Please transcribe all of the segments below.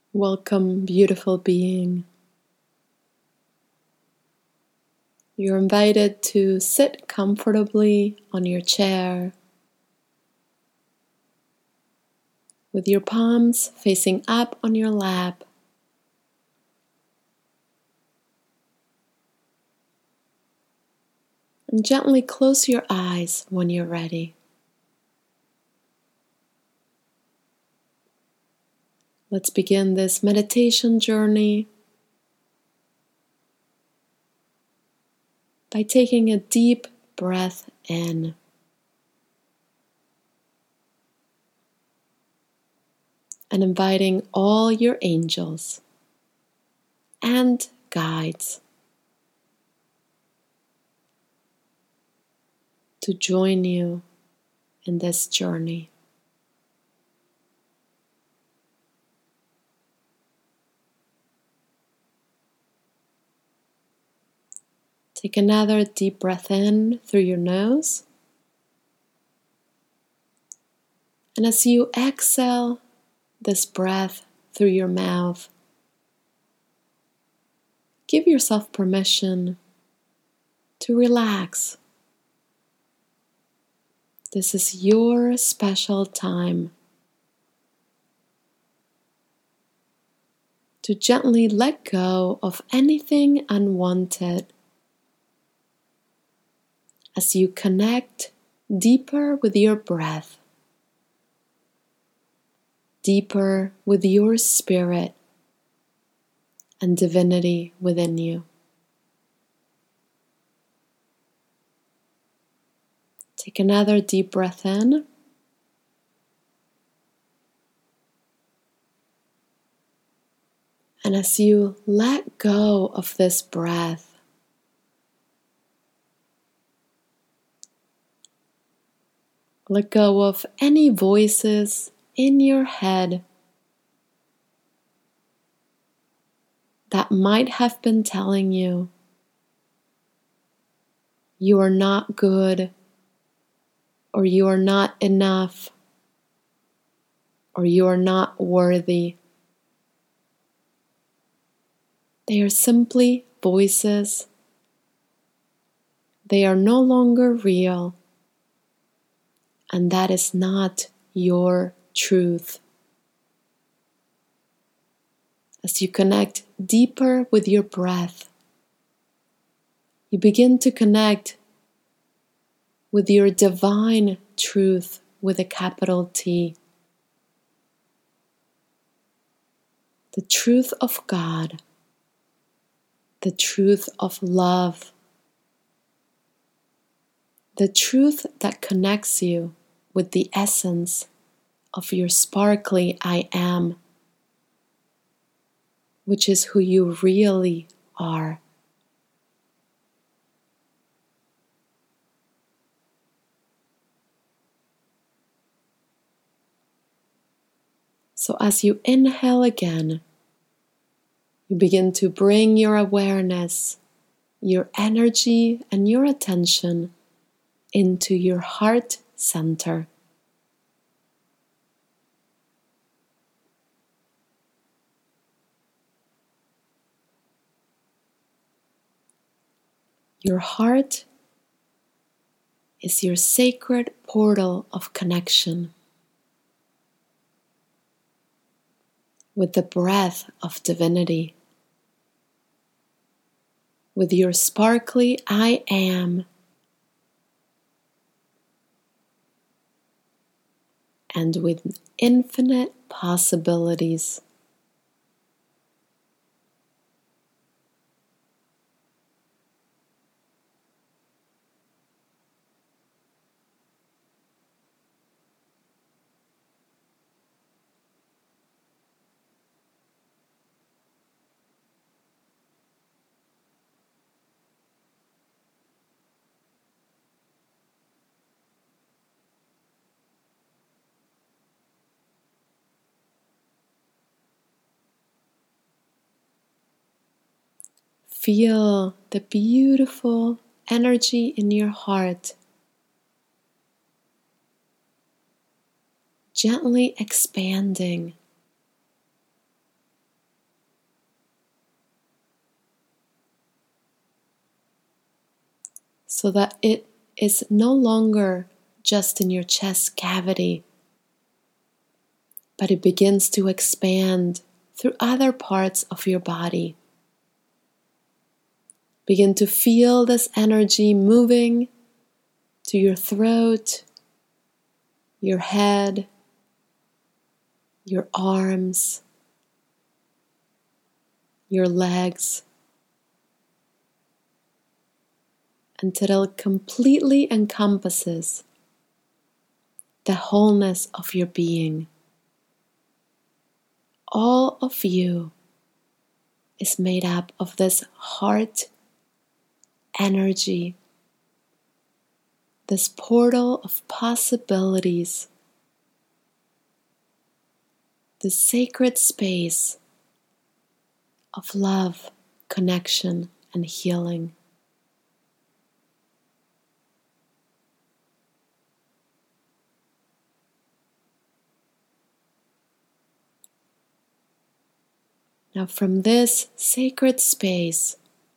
Welcome, beautiful being. You're invited to sit comfortably on your chair with your palms facing up on your lap. And gently close your eyes when you're ready. Let's begin this meditation journey by taking a deep breath in. And inviting all your angels and guides to join you in this journey. Take another deep breath in through your nose. And as you exhale this breath through your mouth, give yourself permission to relax. This is your special time to gently let go of anything unwanted as you connect deeper with your breath, deeper with your spirit and divinity within you. Take another deep breath in. And as you let go of this breath, let go of any voices in your head that might have been telling you you are not good, or you are not enough, or you are not worthy. They are simply voices. They are no longer real, and that is not your truth. As you connect deeper with your breath, you begin to connect with your divine truth with a capital T. The truth of God, the truth of love, the truth that connects you with the essence of your sparkly I am, which is who you really are. So as you inhale again, you begin to bring your awareness, your energy, and your attention into your heart center. Your heart is your sacred portal of connection with the breath of divinity, with your sparkly I am, and with infinite possibilities. Feel the beautiful energy in your heart gently expanding so that it is no longer just in your chest cavity, but it begins to expand through other parts of your body. Begin to feel this energy moving to your throat, your head, your arms, your legs, until it completely encompasses the wholeness of your being. All of you is made up of this heart energy, this portal of possibilities, the sacred space of love, connection, and healing. Now, from this sacred space,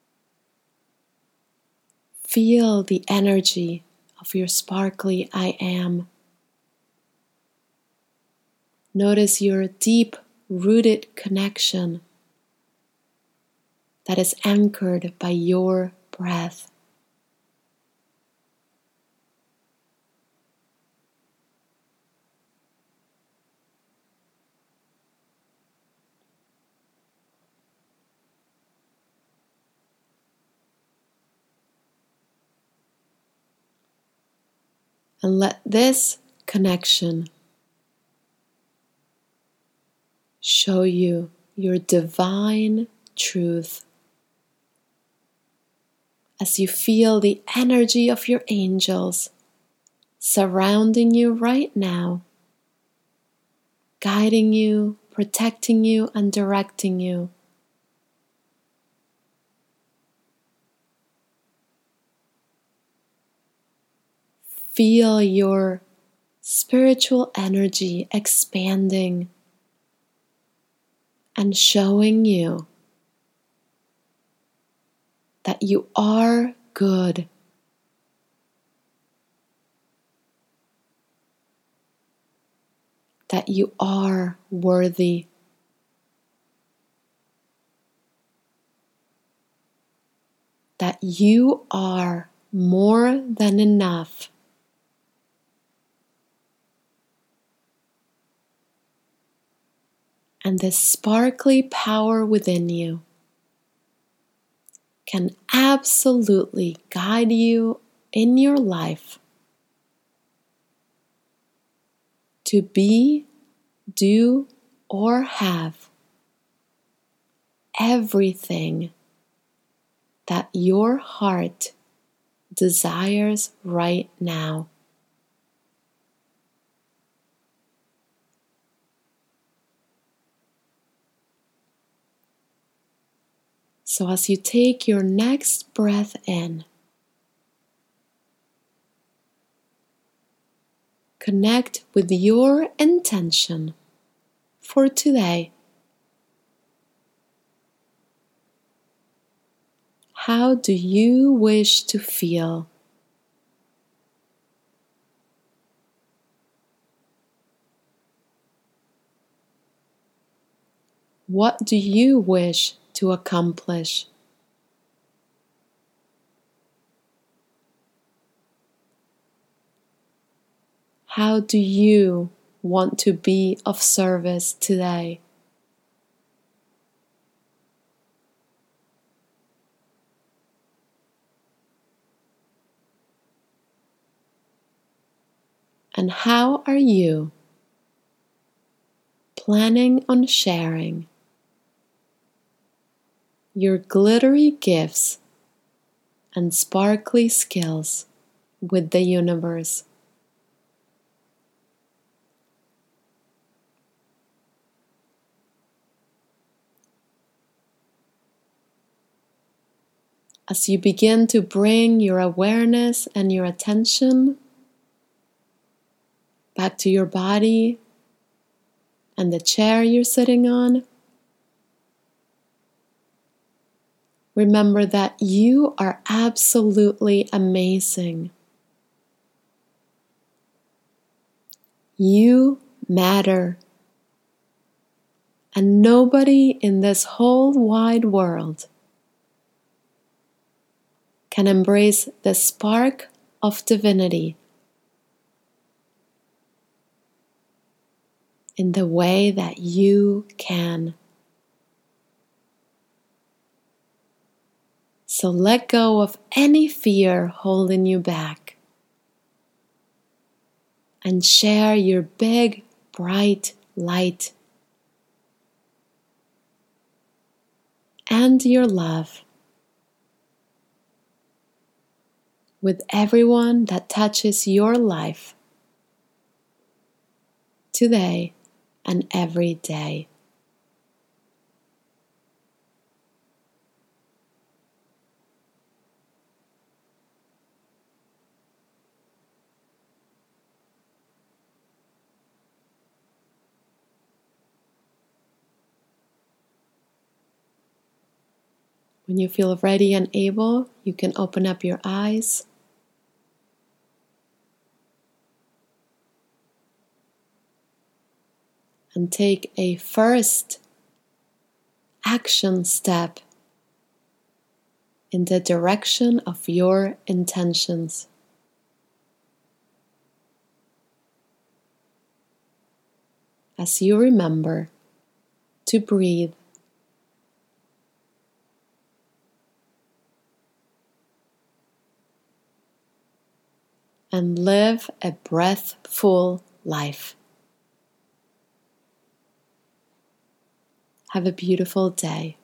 feel the energy of your sparkly I Am. Notice your deep-rooted connection that is anchored by your breath. And let this connection show you your divine truth as you feel the energy of your angels surrounding you right now, guiding you, protecting you, and directing you. Feel your spiritual energy expanding and showing you that you are good, that you are worthy, that you are more than enough. And the sparkly power within you can absolutely guide you in your life to be, do, or have everything that your heart desires right now. So as you take your next breath in, connect with your intention for today. How do you wish to feel? What do you wish to accomplish? How do you want to be of service today? And how are you planning on sharing your glittery gifts and sparkly skills with the universe? As you begin to bring your awareness and your attention back to your body and the chair you're sitting on, remember that you are absolutely amazing. You matter. And nobody in this whole wide world can embrace the spark of divinity in the way that you can. So let go of any fear holding you back and share your big, bright light and your love with everyone that touches your life today and every day. When you feel ready and able, you can open up your eyes. And take a first action step in the direction of your intentions. As you remember to breathe and live a breathful life. Have a beautiful day.